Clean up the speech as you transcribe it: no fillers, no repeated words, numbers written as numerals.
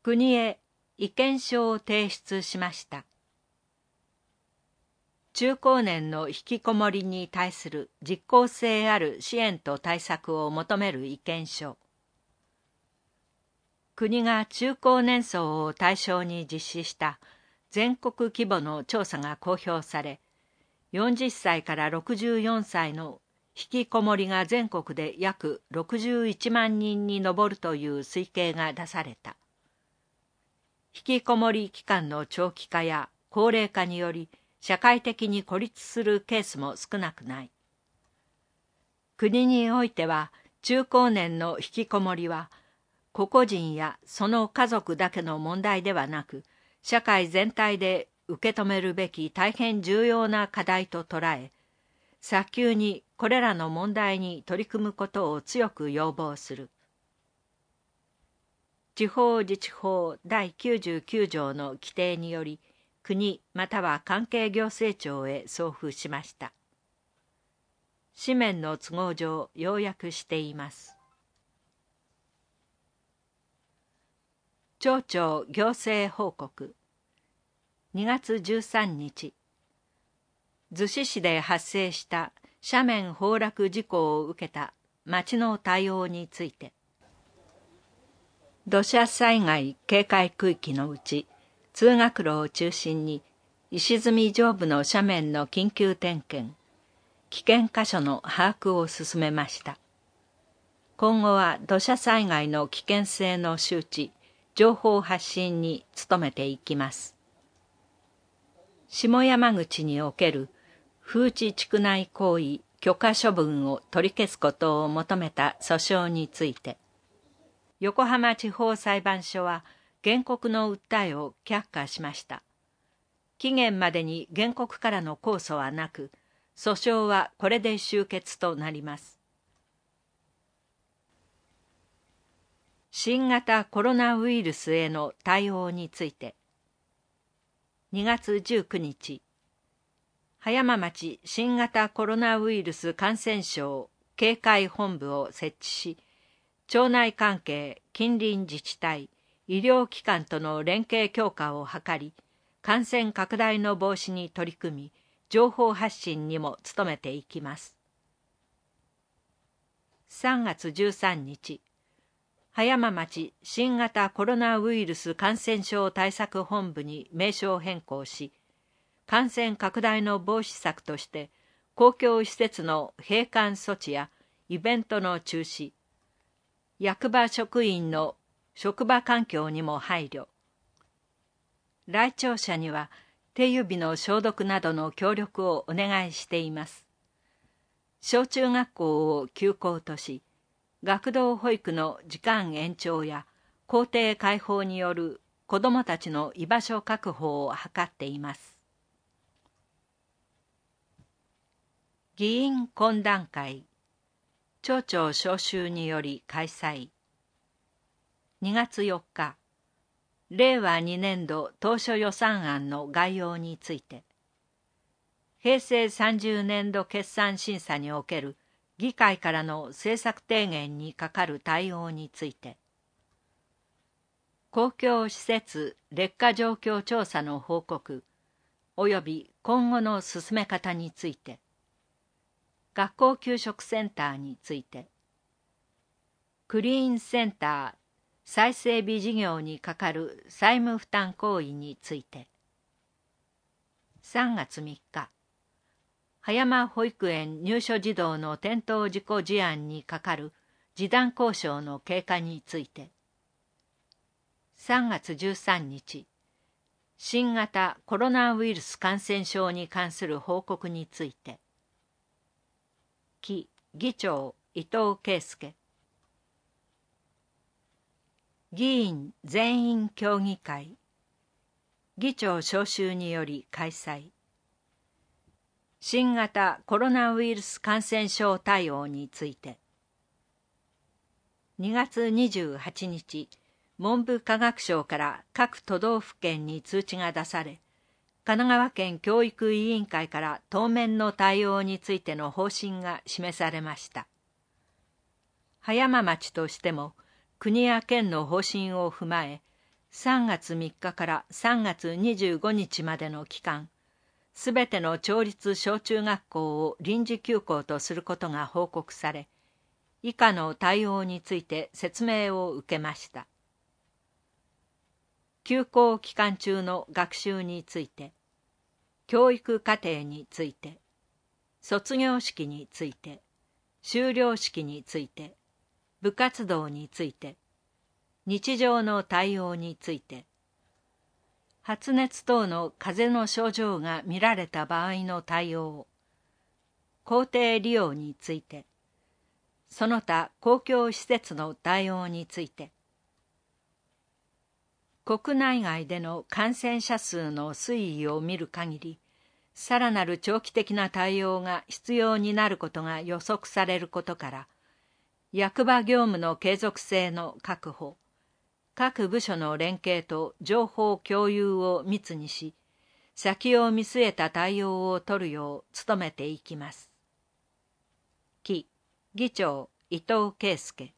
国へ意見書を提出しました。中高年の引きこもりに対する実効性ある支援と対策を求める意見書。国が中高年層を対象に実施した全国規模の調査が公表され、40歳から64歳の引きこもりが全国で約61万人に上るという推計が出された。引きこもり期間の長期化や高齢化により社会的に孤立するケースも少なくない。国においては中高年の引きこもりは個々人やその家族だけの問題ではなく、社会全体で受け止めるべき大変重要な課題と捉え、早急にこれらの問題に取り組むことを強く要望する。地方自治法第99条の規定により、国または関係行政庁へ送付しました。紙面の都合上要約しています。町長行政報告。2月13日、逗子市で発生した斜面崩落事故を受けた町の対応について、土砂災害警戒区域のうち通学路を中心に石積み上部の斜面の緊急点検、危険箇所の把握を進めました。今後は土砂災害の危険性の周知、情報発信に努めていきます。下山口における風致地区内行為許可処分を取り消すことを求めた訴訟について、横浜地方裁判所は原告の訴えを却下しました。期限までに原告からの控訴はなく、訴訟はこれで終結となります。新型コロナウイルスへの対応について、2月19日、葉山町新型コロナウイルス感染症警戒本部を設置し、町内関係、近隣自治体、医療機関との連携強化を図り、感染拡大の防止に取り組み、情報発信にも努めていきます。3月13日、葉山町新型コロナウイルス感染症対策本部に名称変更し、感染拡大の防止策として、公共施設の閉館措置やイベントの中止、役場職員の職場環境にも配慮、来庁者には手指の消毒などの協力をお願いしています。小中学校を休校とし、学童保育の時間延長や校庭開放による子どもたちの居場所確保を図っています。議員懇談会、町長招集により開催。2月4日、令和2年度当初予算案の概要について、平成30年度決算審査における議会からの政策提言にかかる対応について、公共施設劣化状況調査の報告及び今後の進め方について、学校給食センターについて、クリーンセンター再整備事業にかかる債務負担行為について、3月3日、葉山保育園入所児童の転倒事故事案にかかる示談交渉の経過について、3月13日、新型コロナウイルス感染症に関する報告について、議長伊藤圭介、議員全員協議会、議長招集により開催。新型コロナウイルス感染症対応について、2月28日、文部科学省から各都道府県に通知が出され、神奈川県教育委員会から当面の対応についての方針が示されました。葉山町としても、国や県の方針を踏まえ、 3月3日から3月25日までの期間、すべての町立小中学校を臨時休校とすることが報告され、以下の対応について説明を受けました。休校期間中の学習について、教育課程について、卒業式について、修了式について、部活動について、日常の対応について、発熱等の風邪の症状が見られた場合の対応、校庭利用について、その他公共施設の対応について、国内外での感染者数の推移を見る限り、さらなる長期的な対応が必要になることが予測されることから、役場業務の継続性の確保、各部署の連携と情報共有を密にし、先を見据えた対応を取るよう努めていきます。議長伊藤圭介。